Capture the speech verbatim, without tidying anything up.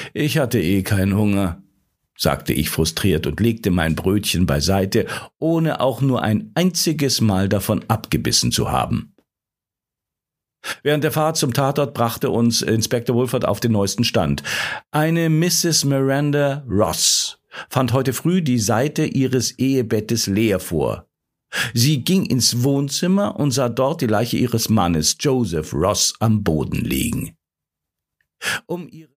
Ich hatte eh keinen Hunger, sagte ich frustriert und legte mein Brötchen beiseite, ohne auch nur ein einziges Mal davon abgebissen zu haben. Während der Fahrt zum Tatort brachte uns Inspektor Woolford auf den neuesten Stand. Eine Misses Miranda Ross fand heute früh die Seite ihres Ehebettes leer vor. Sie ging ins Wohnzimmer und sah dort die Leiche ihres Mannes, Joseph Ross, am Boden liegen. Um ihre